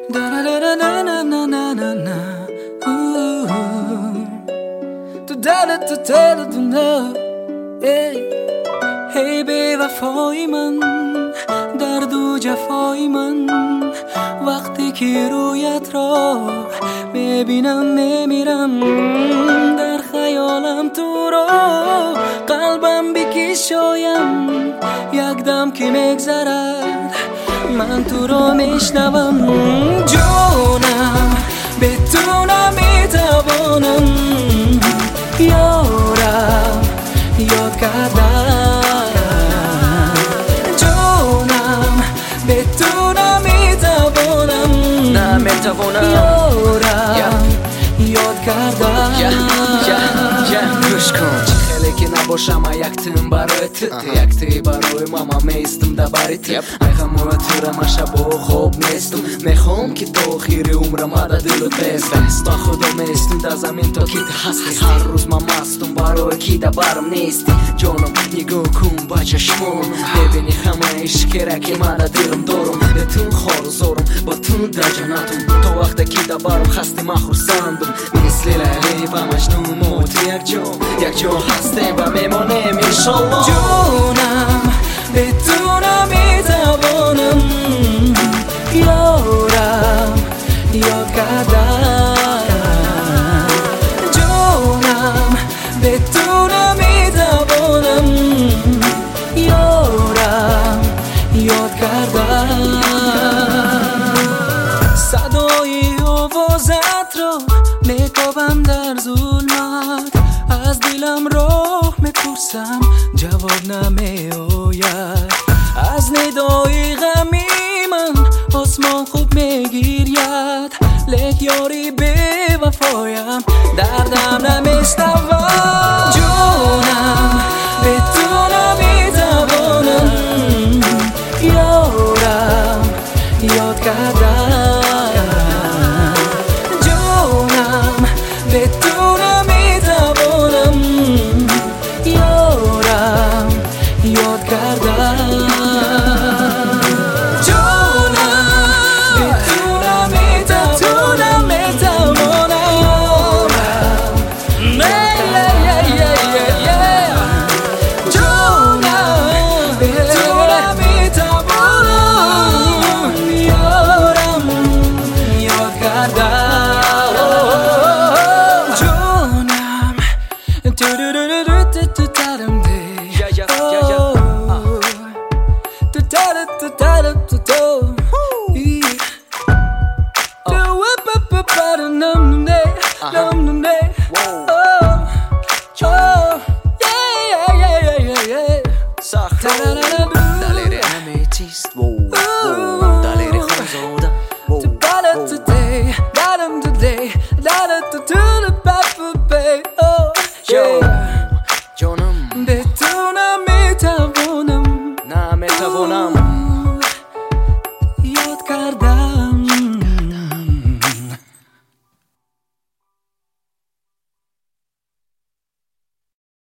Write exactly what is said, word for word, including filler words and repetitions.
تو دلت تو دلت نه هی بی وفای من، درد و جفای من، وقتی که رویت را میبینم میمیرم، در خیالم تو را قلبم بکشایم، یک دم که میگذرد من تو را میشنوم. جونم به تو نمیتوانم یارم یاد کردم، جونم به تو نمیتوانم نمیتوانم یارم یاد کردم. گوش کن خیلی که نباشم یک تیم برای تو، یک تی برای ماما میستم دبری تی میخوام و تو را من شب و خوب نیستم، میخوام که تا آخیر عمرم در دلت بیستم، با خدا میستم در زمین تا که هستی، هر روز من مستم برای کی دبرم نیستی. جانم نگاه کن با چشمانم ببینی همه عشقی را که من در دلم دارم، به تو خار و زارم با تو در جنتم، تا وقتی که دبرم خستی من خورسندم، مثل لیلی و مجنون ما تو یک جا یک جا هستیم و میمانیم انشالله. جونم به تو نمیتوانم یارم یاد کردم، جونم به تو نمیتوانم یارم یاد کردم. صدای آوازت را میکابم در ظلمت، از دلم راه میپرسم جواب نمیآید، از ندای غمی من آسمان خوب میگیرید، لیک یاری به وفایم دردم نمیشنود. جونم به تو نمیتوانم یارم یاد کردم،